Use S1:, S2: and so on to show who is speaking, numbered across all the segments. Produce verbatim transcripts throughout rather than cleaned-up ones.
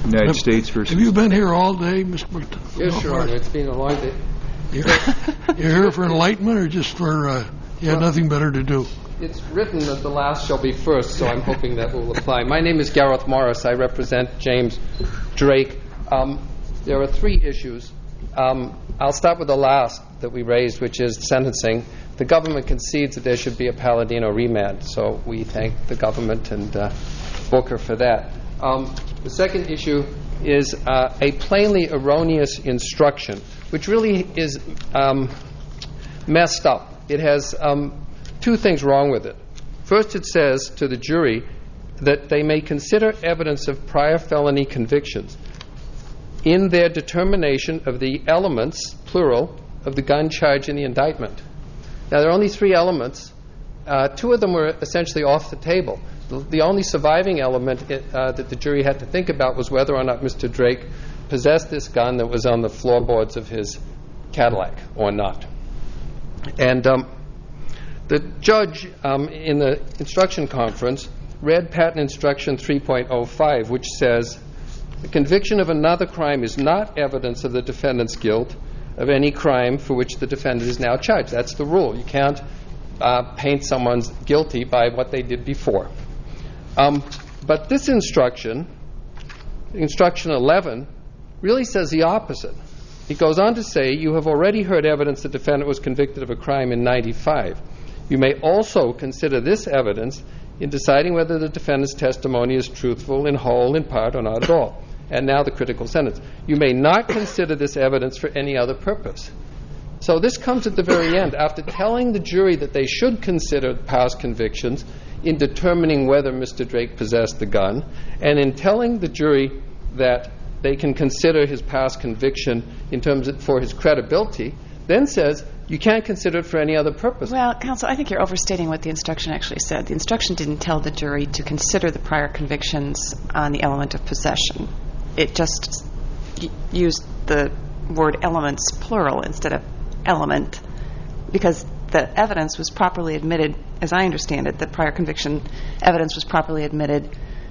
S1: United
S2: have,
S1: States versus...
S2: Have you been here all day, Mister Burton?
S3: Yes, Your Honor. It's been a long day.
S2: You're, you're here for enlightenment or just for uh, you had well, nothing better to do?
S3: It's written that the last shall be first, so I'm hoping that will apply. My name is Gareth Morris. I represent James Drake. Um, there are three issues. Um, I'll start with the last that we raised, which is sentencing. The government concedes that there should be a Palladino remand, so we thank the government and uh, Booker for that. Um, the second issue is uh, a plainly erroneous instruction, which really is um, messed up. It has um, two things wrong with it. First, it says to the jury that they may consider evidence of prior felony convictions in their determination of the elements, plural, of the gun charge in the indictment. Now, there are only three elements. Uh, two of them were essentially off the table. The, the only surviving element it, uh, that the jury had to think about was whether or not Mister Drake possessed this gun that was on the floorboards of his Cadillac or not. And um, the judge um, in the instruction conference read Patent Instruction three point oh five, which says, the conviction of another crime is not evidence of the defendant's guilt of any crime for which the defendant is now charged. That's the rule. You can't uh, paint someone's guilty by what they did before. Um, but this instruction, Instruction eleven, really says the opposite. It goes on to say, you have already heard evidence the defendant was convicted of a crime in ninety-five. You may also consider this evidence in deciding whether the defendant's testimony is truthful in whole, in part, or not at all. And now the critical sentence. You may not consider this evidence for any other purpose. So this comes at the very end. After telling the jury that they should consider past convictions in determining whether Mister Drake possessed the gun, and in telling the jury that they can consider his past conviction in terms of for his credibility, then says you can't consider it for any other purpose.
S4: Well, counsel, I think you're overstating what the instruction actually said. The instruction didn't tell the jury to consider the prior convictions on the element of possession. It just y- used the word elements plural instead of element, because the evidence was properly admitted, as I understand it, the prior conviction evidence was properly admitted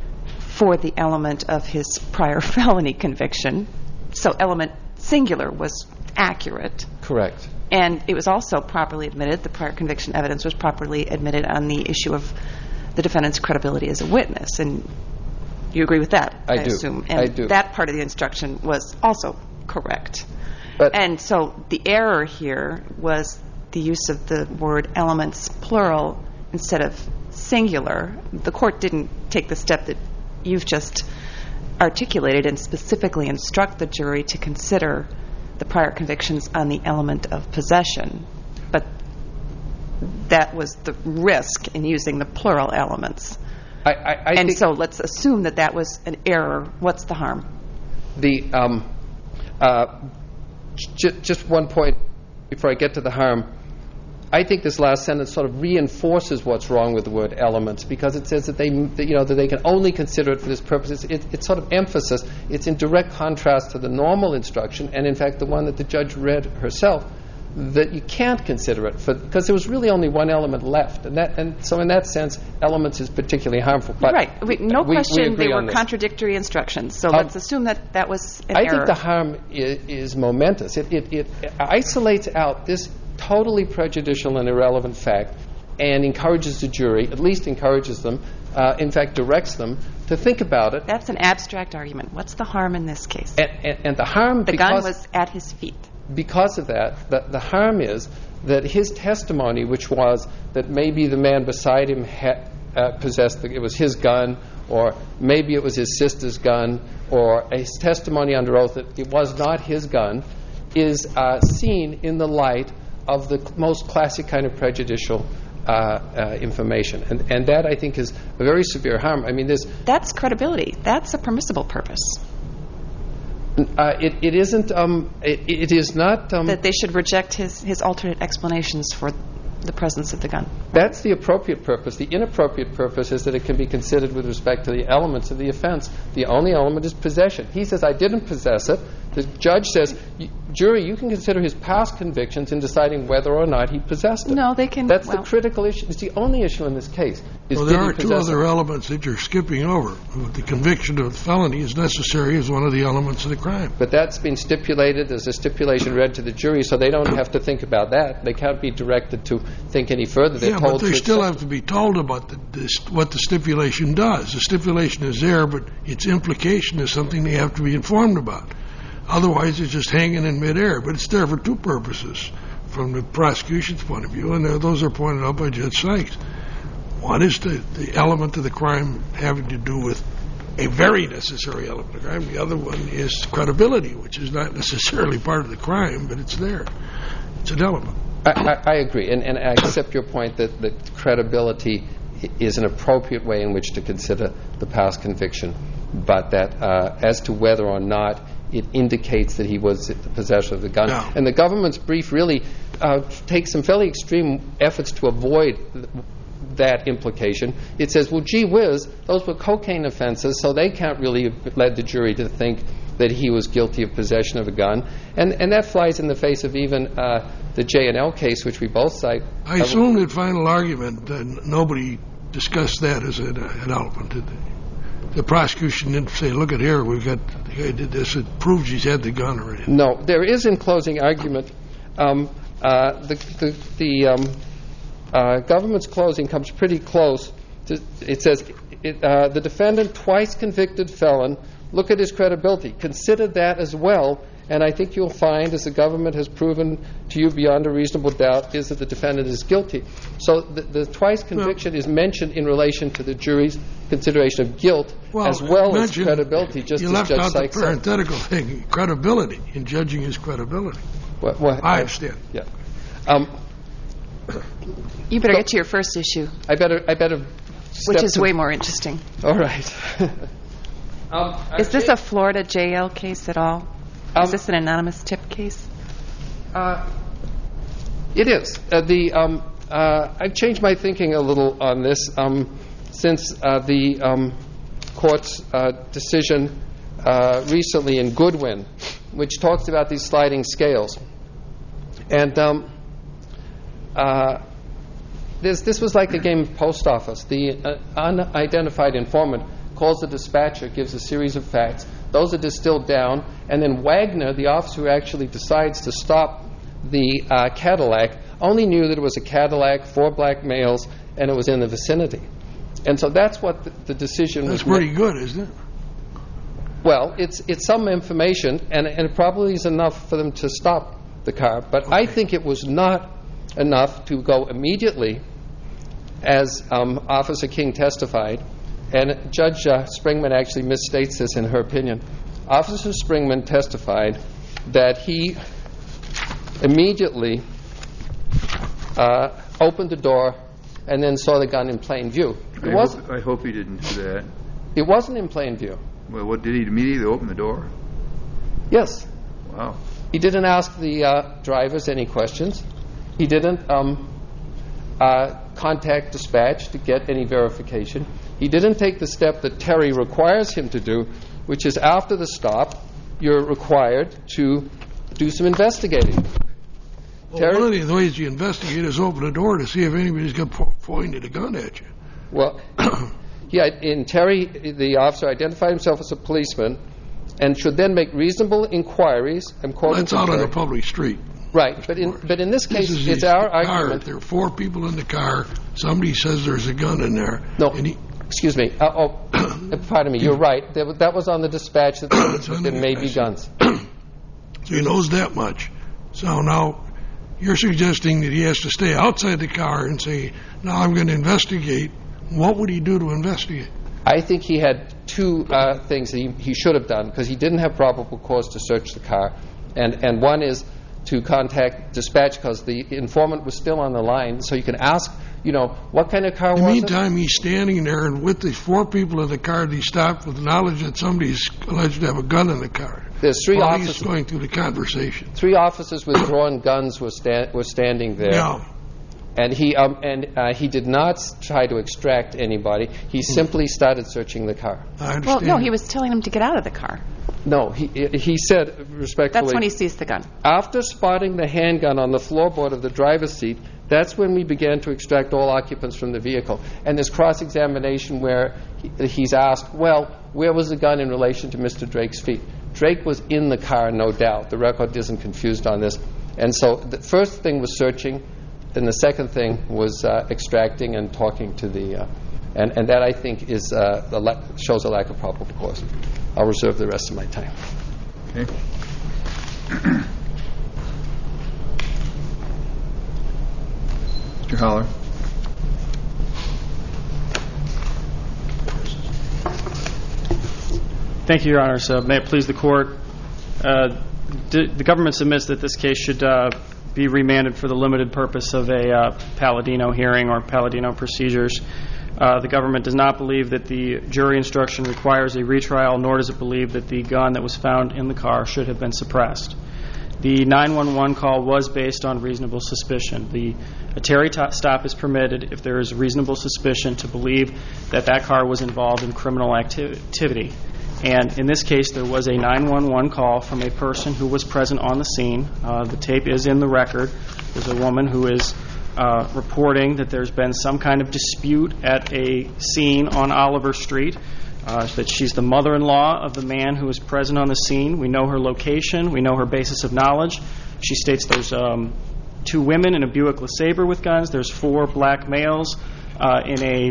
S4: for the element of his prior felony conviction. So element singular was accurate.
S3: Correct.
S4: And it was also properly admitted, the prior conviction evidence was properly admitted on the issue of the defendant's credibility as a witness. And you agree with that,
S3: I,
S4: I
S3: do.
S4: assume. And
S3: I do.
S4: That part of the instruction was also correct.
S3: But
S4: and so the error here was the use of the word elements plural instead of singular. The court didn't take the step that you've just articulated and specifically instruct the jury to consider the prior convictions on the element of possession. But that was the risk in using the plural elements.
S3: I, I, I
S4: and
S3: think
S4: so let's assume that that was an error. What's the harm?
S3: The um, uh, j- just one point before I get to the harm. I think this last sentence sort of reinforces what's wrong with the word elements, because it says that they, that, you know, that they can only consider it for this purpose. It's, it, it's sort of emphasis. It's in direct contrast to the normal instruction, and in fact the one that the judge read herself, that you can't consider it for, because there was really only one element left, and that, and so in that sense, elements is particularly harmful. But
S4: right. We, no
S3: we,
S4: question
S3: we
S4: they were
S3: this.
S4: contradictory instructions. So
S3: um,
S4: let's assume that that was an
S3: I
S4: error.
S3: think the harm is, is momentous. It, it, it isolates out this totally prejudicial and irrelevant fact and encourages the jury, at least encourages them, uh, in fact directs them to think about it.
S4: That's an abstract argument. What's the harm in this case?
S3: And, and, and the harm,
S4: the
S3: because,
S4: gun was at his feet.
S3: Because of that, the, the harm is that his testimony, which was that maybe the man beside him had, uh, possessed, the, it was his gun, or maybe it was his sister's gun, or a testimony under oath that it was not his gun, is uh, seen in the light of the most classic kind of prejudicial uh, uh, information. And, and that, I think, is a very severe harm. I mean, there's...
S4: That's credibility. That's a permissible purpose.
S3: Uh, it, it isn't... Um, it, it is not... Um,
S4: that they should reject his, his alternate explanations for the presence of the gun.
S3: That's the appropriate purpose. The inappropriate purpose is that it can be considered with respect to the elements of the offense. The only element is possession. He says, I didn't possess it. The judge says, jury, you can consider his past convictions in deciding whether or not he possessed it.
S4: No, they can...
S3: That's
S4: well,
S3: the critical issue. It's the only issue in this case. Is
S2: well,
S3: did
S2: there
S3: he
S2: are two
S3: possess
S2: other
S3: it?
S2: elements that you're skipping over. The conviction of the felony is necessary as one of the elements of the crime.
S3: But that's been stipulated. There's a stipulation read to the jury, so they don't have to think about that. They can't be directed to think any further. They're
S2: yeah,
S3: told
S2: but they
S3: to
S2: still
S3: accept
S2: have to be told about the, this, what the stipulation does. The stipulation is there, but its implication is something they have to be informed about. Otherwise, it's just hanging in midair. But it's there for two purposes from the prosecution's point of view, and those are pointed out by Judge Sykes. One is the, the element of the crime having to do with a very necessary element of the crime. The other one is credibility, which is not necessarily part of the crime, but it's there. It's an element.
S3: I, I, I agree, and, and I accept your point that, that credibility is an appropriate way in which to consider the past conviction, but that uh, as to whether or not it indicates that he was the possessor of the gun.
S2: No.
S3: And the government's brief really uh, takes some fairly extreme efforts to avoid th- that implication. It says, well, gee whiz, those were cocaine offenses, so they can't really have led the jury to think that he was guilty of possession of a gun. And and that flies in the face of even uh, the J and L case, which we both cite.
S2: I assume that final argument, uh, nobody discussed that as an, uh, an element, did they? The prosecution didn't say, look at here, we've got, the guy did this, it proves he's had the gun already.
S3: No, there is in closing argument, um, uh, the, the, the um, uh, government's closing comes pretty close. To, it says, it, uh, the defendant, twice convicted felon, look at his credibility. Consider that as well, and I think you'll find, as the government has proven to you beyond a reasonable doubt, is that the defendant is guilty. So the, the twice conviction well, is mentioned in relation to the jury's consideration of guilt
S2: well,
S3: as well as credibility, just
S2: you
S3: as
S2: left
S3: Judge
S2: out
S3: Sykes
S2: the parenthetical said. thing, credibility, in judging his credibility.
S3: What, what,
S2: I understand.
S3: Yeah. Um,
S4: you better
S3: so,
S4: get to your first issue.
S3: I better, I better
S4: Which is
S3: to,
S4: way more interesting.
S3: All right. um,
S4: is this a Florida J L case at all?
S3: Um,
S4: is this an anonymous tip case?
S3: Uh, it is. Uh, the um, uh, I've changed my thinking a little on this um, since uh, the um, court's uh, decision uh, recently in Goodwin, which talks about these sliding scales. And um, uh, this, this was like a game of post office. The uh, unidentified informant calls the dispatcher, gives a series of facts. Those are distilled down, and then Wagner, the officer who actually decides to stop the uh, Cadillac, only knew that it was a Cadillac, four black males, and it was in the vicinity. And so that's what the, the decision
S2: that's
S3: was. That's
S2: pretty good, isn't it?
S3: Well, it's it's some information, and, and it probably is enough for them to stop the car. But
S2: okay.
S3: I think it was not enough to go immediately, as um, Officer King testified. And Judge uh, Springman actually misstates this in her opinion. Officer Springman testified that he immediately uh, opened the door and then saw the gun in plain view. It
S1: I,
S3: wasn't,
S1: hope, I hope he didn't do that.
S3: It wasn't in plain view.
S1: Well, what did he immediately open the door?
S3: Yes.
S1: Wow.
S3: He didn't ask the uh, drivers any questions. He didn't um, uh, contact dispatch to get any verification. He didn't take the step that Terry requires him to do, which is after the stop, you're required to do some investigating.
S2: Well,
S3: Terry,
S2: one of the ways you investigate is open the door to see if anybody's got po- pointed a gun at you.
S3: Well, yeah, in Terry, the officer identified himself as a policeman and should then make reasonable inquiries. I'm quoting
S2: well, that's
S3: from
S2: out
S3: Terry.
S2: on a public street.
S3: Right, but in but in this case,
S2: this
S3: it's
S2: a
S3: our
S2: car.
S3: argument.
S2: There are four people in the car. Somebody says there's a gun in there.
S3: No,
S2: and he,
S3: excuse me. Uh, oh, pardon me. You're right. There, that was on the dispatch that there may be guns.
S2: So he knows that much. So now you're suggesting that he has to stay outside the car and say, now I'm going to investigate. What would he do to investigate?
S3: I think he had two uh, things that he, he should have done because he didn't have probable cause to search the car. And, and one is to contact dispatch because the informant was still on the line. So you can ask, you know, what kind of car
S2: was it? In the meantime,
S3: it?
S2: he's standing there, and with the four people in the car, he stopped with knowledge that somebody's alleged to have a gun in the car.
S3: There's three
S2: while
S3: officers.
S2: He's going through the conversation.
S3: Three officers with drawn guns were, sta- were standing there.
S2: Yeah.
S3: And he um, and uh, he did not s- try to extract anybody. He simply started searching the car.
S2: I
S4: Well,
S2: understand.
S4: no, he was telling him to get out of the car.
S3: No, he he said respectfully.
S4: That's when he sees the gun.
S3: After spotting the handgun on the floorboard of the driver's seat, that's when we began to extract all occupants from the vehicle. And there's cross-examination where he, he's asked, well, where was the gun in relation to Mister Drake's feet? Drake was in the car, no doubt. The record isn't confused on this. And so the first thing was searching, then the second thing was uh, extracting and talking to the... Uh, and, and that, I think, is uh, the la- shows a lack of probable cause. I'll reserve the rest of my time.
S1: Okay. Mister Holler.
S5: Thank you, Your Honors. Uh, may it please the Court. Uh, d- the government submits that this case should uh, be remanded for the limited purpose of a uh, Palladino hearing or Palladino procedures. Uh, the government does not believe that the jury instruction requires a retrial, nor does it believe that the gun that was found in the car should have been suppressed. The nine one one call was based on reasonable suspicion. The a Terry t- stop is permitted if there is reasonable suspicion to believe that that car was involved in criminal acti- activity. And in this case, there was a nine one one call from a person who was present on the scene. Uh, the tape is in the record. There's a woman who is uh, reporting that there's been some kind of dispute at a scene on Oliver Street, uh, that she's the mother-in-law of the man who was present on the scene. We know her location. We know her basis of knowledge. She states there's um, two women in a Buick LeSabre with guns. There's four black males uh, in a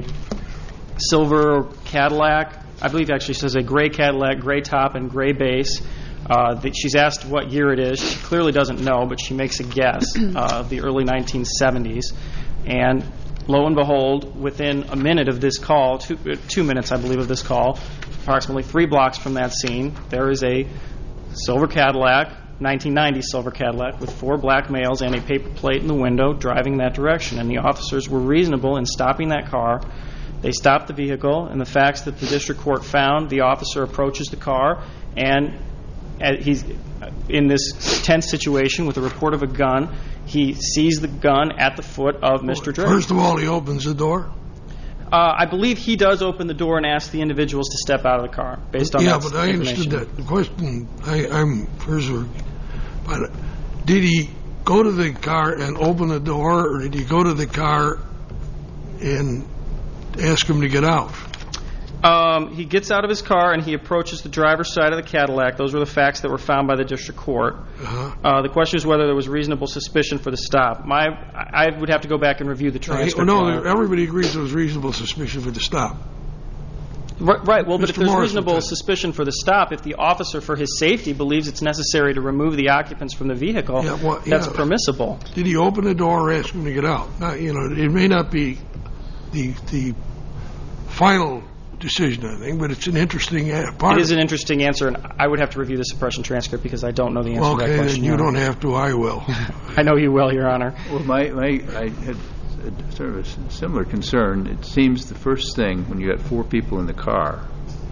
S5: silver Cadillac. I believe actually says a gray Cadillac, gray top, and gray base. Uh, that she's asked what year it is. She clearly doesn't know, but she makes a guess uh, of the early nineteen seventies. And lo and behold, within a minute of this call, two, uh, two minutes, I believe, of this call, approximately three blocks from that scene, there is a silver Cadillac, nineteen ninety silver Cadillac, with four black males and a paper plate in the window driving that direction. And the officers were reasonable in stopping that car. They stopped the vehicle, and the facts that the district court found, the officer approaches the car, and he's in this tense situation with a report of a gun. He sees the gun at the foot of Mister Drake.
S2: First of all, he opens the door.
S5: Uh, I believe he does open the door and asks the individuals to step out of the car, based on
S2: yeah,
S5: that
S2: but I understood that. The question, I, I'm first, but did he go to the car and open the door, or did he go to the car and ask him to get out?
S5: Um, he gets out of his car and he approaches the driver's side of the Cadillac. Those were the facts that were found by the district court. Uh-huh. Uh, the question is whether there was reasonable suspicion for the stop. My, I would have to go back and review the transcript.
S2: No, no, everybody agrees there was reasonable suspicion for the stop.
S5: Right, right. Well, but if
S2: Mister
S5: there's
S2: Morrison
S5: reasonable
S2: said.
S5: suspicion for the stop, if the officer, for his safety, believes it's necessary to remove the occupants from the vehicle,
S2: Yeah, well,
S5: that's
S2: yeah.
S5: permissible.
S2: Did he open the door or ask him to get out? Now, you know, it may not be the the final decision, I think, but it's an interesting part.
S5: It is an interesting answer, and I would have to review the suppression transcript because I don't know the answer
S2: okay,
S5: to that question.
S2: then you
S5: Your
S2: don't
S5: Honor.
S2: have to. I will.
S5: I know you will, Your Honor.
S1: Well, my, my I had a, sort of a s- similar concern. It seems the first thing when you got four people in the car,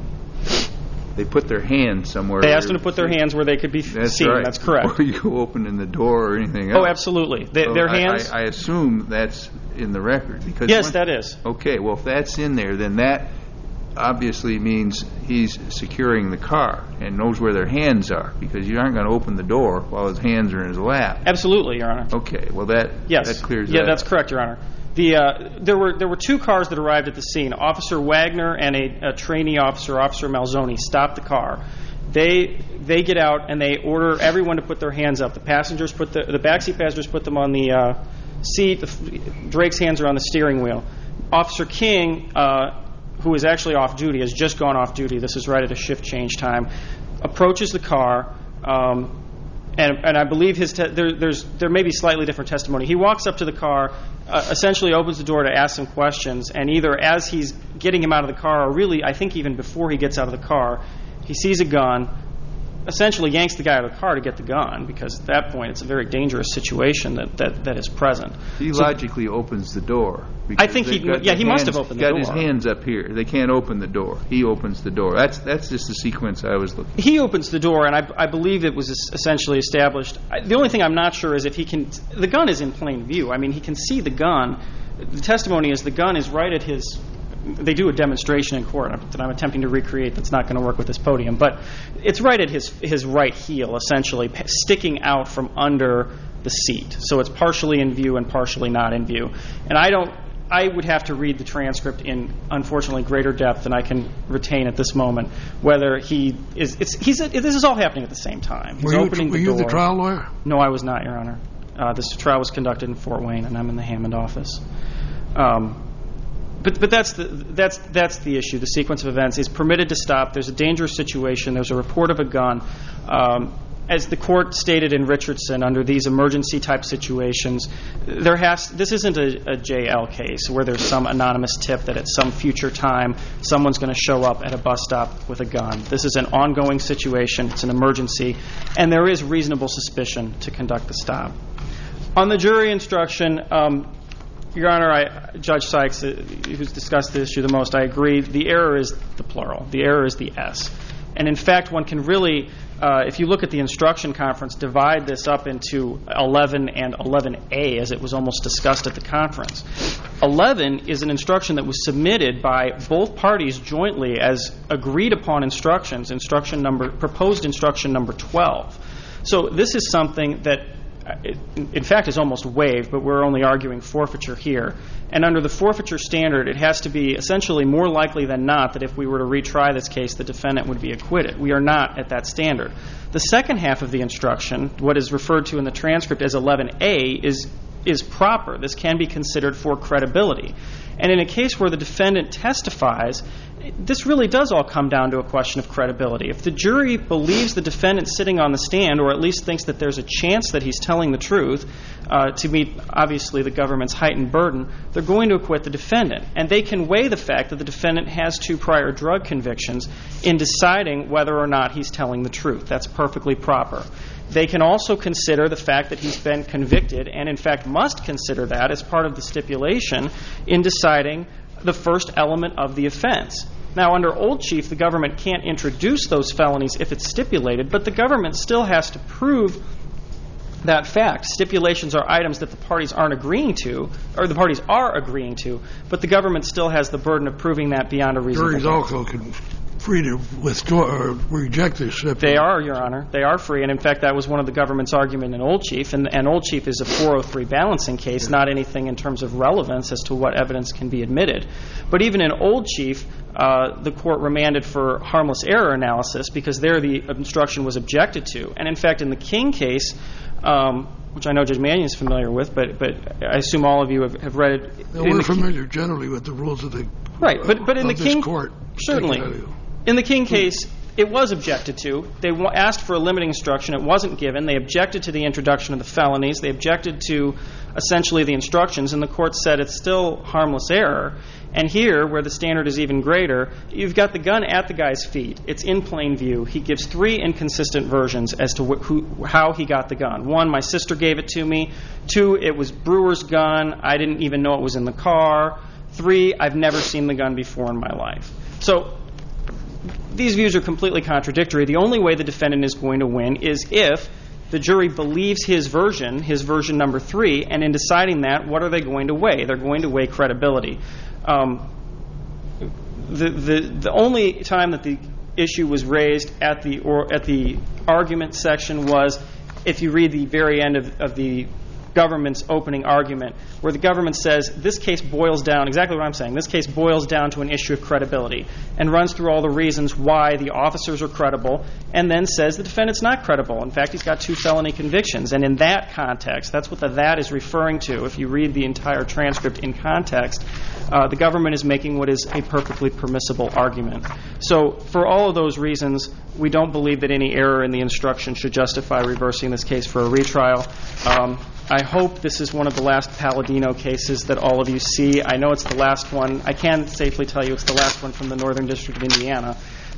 S1: they put their hands somewhere.
S5: They asked them to put their hands where they could be
S1: That's
S5: seen.
S1: right.
S5: That's correct.
S1: Before you go opening the door or anything else.
S5: Oh, absolutely. They,
S1: So
S5: their
S1: I-
S5: hands.
S1: I, I assume that's in the record because.
S5: Yes,
S1: when-
S5: that is.
S1: Okay, well, if that's in there, then that obviously means he's securing the car and knows where their hands are because you aren't going to open the door while his hands are in his lap.
S5: Absolutely, Your Honor.
S1: Okay, well that
S5: Yes.
S1: that clears
S5: yeah,
S1: that
S5: that's
S1: up.
S5: correct, Your Honor. The uh, there were there were two cars that arrived at the scene. Officer Wagner and a, a trainee officer, Officer Malzoni, stopped the car. They they get out and they order everyone to put their hands up. The passengers put the the backseat passengers put them on the uh, seat. The, Drake's hands are on the steering wheel. Officer King, uh, who is actually off duty, has just gone off duty. This is right at a shift change time. Approaches the car. Um, And, and I believe his te- there, there's there may be slightly different testimony. He walks up to the car, uh, essentially opens the door to ask some questions, and either as he's getting him out of the car, or really I think even before he gets out of the car, he sees a gun, essentially yanks the guy out of the car to get the gun, because at that point it's a very dangerous situation that, that, that is present.
S1: He
S5: so,
S1: logically opens the door.
S5: I think he, yeah, he must have opened the
S1: got
S5: door.
S1: Got his hands up here. They can't open the door. He opens the door. That's that's just the sequence I was looking for.
S5: He opens the door, and I, I believe it was essentially established. I, the only thing I'm not sure is if he can, the gun is in plain view. I mean, he can see the gun. The testimony is the gun is right at his, they do a demonstration in court that I'm attempting to recreate that's not going to work with this podium, but it's right at his his right heel, essentially, sticking out from under the seat. So it's partially in view and partially not in view. And I don't, I would have to read the transcript in, unfortunately, greater depth than I can retain at this moment, whether he is, it's, he's, this is all happening at the same time. He's
S2: were you,
S5: opening
S2: were
S5: the
S2: you
S5: door.
S2: the trial lawyer?
S5: No, I was not, Your Honor. Uh, this trial was conducted in Fort Wayne, and I'm in the Hammond office. Um, but but that's the that's that's the issue. The sequence of events is permitted to stop. There's a dangerous situation. There's a report of a gun. Um, as the court stated in Richardson, under these emergency type situations, there has this isn't a, a J L case where there's some anonymous tip that at some future time someone's going to show up at a bus stop with a gun. This is an ongoing situation. It's an emergency, and there is reasonable suspicion to conduct the stop. On the jury instruction, um, Your Honor, I, Judge Sykes, uh, who's discussed the issue the most, I agree. The error is the plural. The error is the S. And in fact, one can really, uh, if you look at the instruction conference, divide this up into eleven and eleven A, as it was almost discussed at the conference. eleven is an instruction that was submitted by both parties jointly as agreed upon instructions, instruction number, proposed instruction number twelve. So this is something that, It, in fact, is almost waived, but we're only arguing forfeiture here. And under the forfeiture standard, it has to be essentially more likely than not that if we were to retry this case, the defendant would be acquitted. We are not at that standard. The second half of the instruction, what is referred to in the transcript as eleven A, is is proper. This can be considered for credibility. And in a case where the defendant testifies, this really does all come down to a question of credibility. If the jury believes the defendant sitting on the stand, or at least thinks that there's a chance that he's telling the truth, uh, to meet, obviously, the government's heightened burden, they're going to acquit the defendant. And they can weigh the fact that the defendant has two prior drug convictions in deciding whether or not he's telling the truth. That's perfectly proper. They can also consider the fact that he's been convicted, and in fact must consider that as part of the stipulation in deciding the first element of the offense. Now, under Old Chief, the government can't introduce those felonies if it's stipulated, but the government still has to prove that fact. Stipulations are items that the parties aren't agreeing to, or the parties are agreeing to, but the government still has the burden of proving that beyond a reasonable doubt.
S2: Juries also can free to withdraw or reject this stipulation.
S5: They are, Your Honor. They are free. And in fact, that was one of the government's argument in Old Chief. And, and Old Chief is a four oh three balancing case, not anything in terms of relevance as to what evidence can be admitted. But even in Old Chief, uh, the court remanded for harmless error analysis because there the instruction was objected to. And in fact, in the King case, um, which I know Judge Mannion is familiar with, but but I assume all of you have, have read it.
S2: Now, we're familiar generally with the rules of the
S5: right, but but in the King
S2: court,
S5: certainly. In the King case, it was objected to. They asked for a limiting instruction. It wasn't given. They objected to the introduction of the felonies. They objected to essentially the instructions, and the court said it's still harmless error. And here, where the standard is even greater, you've got the gun at the guy's feet. It's in plain view. He gives three inconsistent versions as to wh- who, how he got the gun. One, my sister gave it to me. Two, it was Brewer's gun. I didn't even know it was in the car. Three, I've never seen the gun before in my life. So these views are completely contradictory. The only way the defendant is going to win is if the jury believes his version, his version number three, and in deciding that, what are they going to weigh? They're going to weigh credibility. Um, the, the the only time that the issue was raised at the or at the argument section was if you read the very end of, of the government's opening argument, where the government says this case boils down, exactly what I'm saying, this case boils down to an issue of credibility and runs through all the reasons why the officers are credible and then says the defendant's not credible. In fact, he's got two felony convictions. And in that context, that's what the that is referring to. If you read the entire transcript in context, uh, the government is making what is a perfectly permissible argument. So for all of those reasons, we don't believe that any error in the instruction should justify reversing this case for a retrial. Um, I hope this is one of the last Palladino cases that all of you see. I know it's the last one. I can safely tell you it's the last one from the Northern District of Indiana.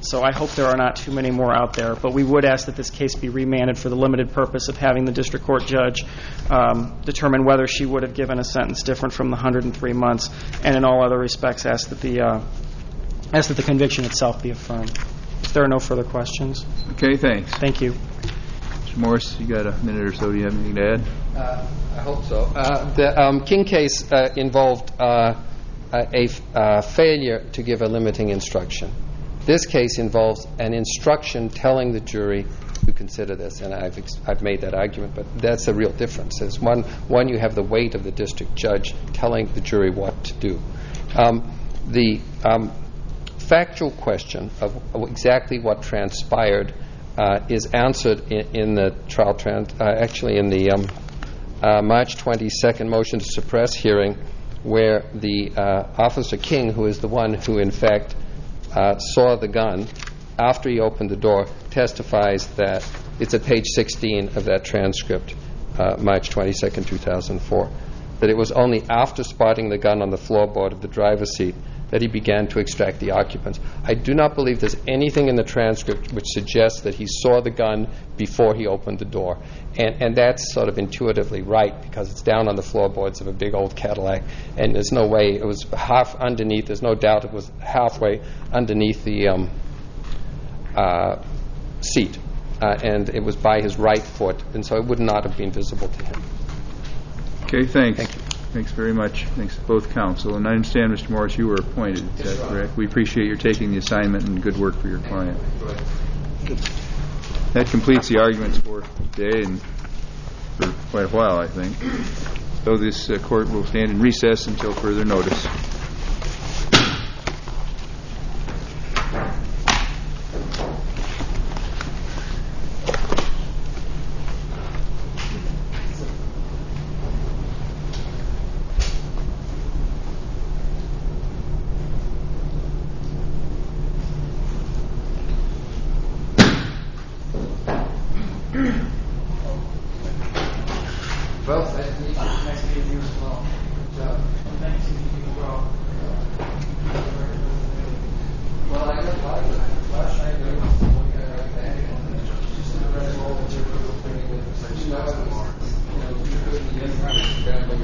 S5: So I hope there are not too many more out there. But we would ask that this case be remanded for the limited purpose of having the district court judge um, determine whether she would have given a sentence different from the one hundred three months, and in all other respects ask that the uh, ask that the conviction itself be affirmed. If there are no further questions.
S1: Okay, thanks.
S5: Thank you.
S1: Mister Morris, you got a minute or so. Do you have anything to add?
S3: Uh, I hope so. Uh, the um, King case uh, involved uh, a f- uh, failure to give a limiting instruction. This case involves an instruction telling the jury to consider this, and I've ex- I've made that argument, but that's a real difference. There's one, one you have the weight of the district judge telling the jury what to do. Um, the um, factual question of, of exactly what transpired uh, is answered in, in the trial, trans- uh, actually in the um, uh, March twenty-second motion to suppress hearing, where the uh, Officer King, who is the one who in fact uh, saw the gun after he opened the door, testifies that it's at page sixteen of that transcript, uh, March twenty-second, two thousand four, that it was only after spotting the gun on the floorboard of the driver's seat that he began to extract the occupants. I do not believe there's anything in the transcript which suggests that he saw the gun before he opened the door. And, and that's sort of intuitively right, because it's down on the floorboards of a big old Cadillac, and there's no way, it was half underneath, there's no doubt it was halfway underneath the um, uh, seat, uh, and it was by his right foot, and so it would not have been visible to him.
S1: Okay, thanks.
S3: Thank you.
S1: Thanks very much. Thanks to both counsel. And I understand, Mister Morris, you were appointed. Is that correct? We appreciate your taking the assignment and good work for your client. That completes the arguments for today and for quite a while, I think. So this uh, court will stand in recess until further notice.